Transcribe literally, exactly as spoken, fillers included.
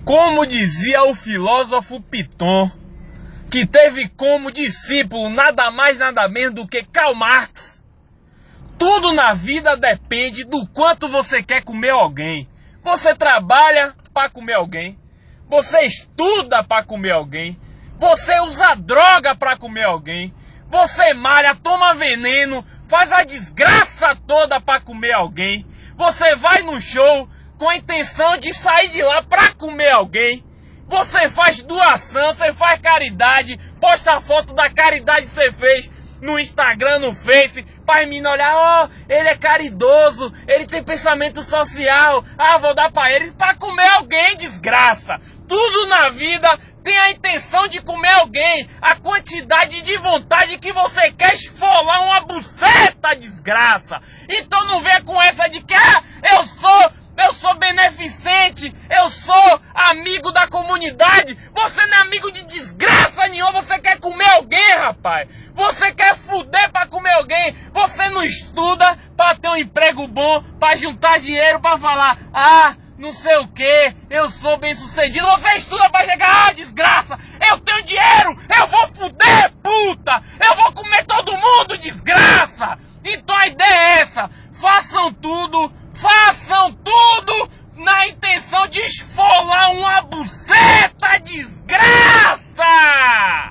Como dizia o filósofo Piton, que teve como discípulo nada mais nada menos do que Karl Marx, tudo na vida depende do quanto você quer comer alguém. Você trabalha para comer alguém, você estuda para comer alguém, você usa droga para comer alguém, você malha, toma veneno, faz a desgraça toda para comer alguém, você vai no show com a intenção de sair de lá para comer alguém, você faz doação, você faz caridade, posta a foto da caridade que você fez no Instagram, no Face, para mim olhar, ó, oh, ele é caridoso, ele tem pensamento social, ah, vou dar para ele, para comer alguém, desgraça. Tudo na vida tem a intenção de comer alguém, a quantidade de vontade que você quer esfolar uma buceta, desgraça. Então não venha com essa de que, ah, eu sou... Eu sou beneficente, eu sou amigo da comunidade. Você não é amigo de desgraça nenhuma, você quer comer alguém, rapaz. Você quer fuder pra comer alguém. Você não estuda pra ter um emprego bom, pra juntar dinheiro, pra falar, ah, não sei o que, eu sou bem sucedido. Você estuda pra chegar, ah, desgraça, eu tenho dinheiro, eu vou fuder, puta. Eu vou comer todo mundo, desgraça. Então a ideia é essa, façam tudo, façam tudo na intenção de esfolar uma buceta, desgraça!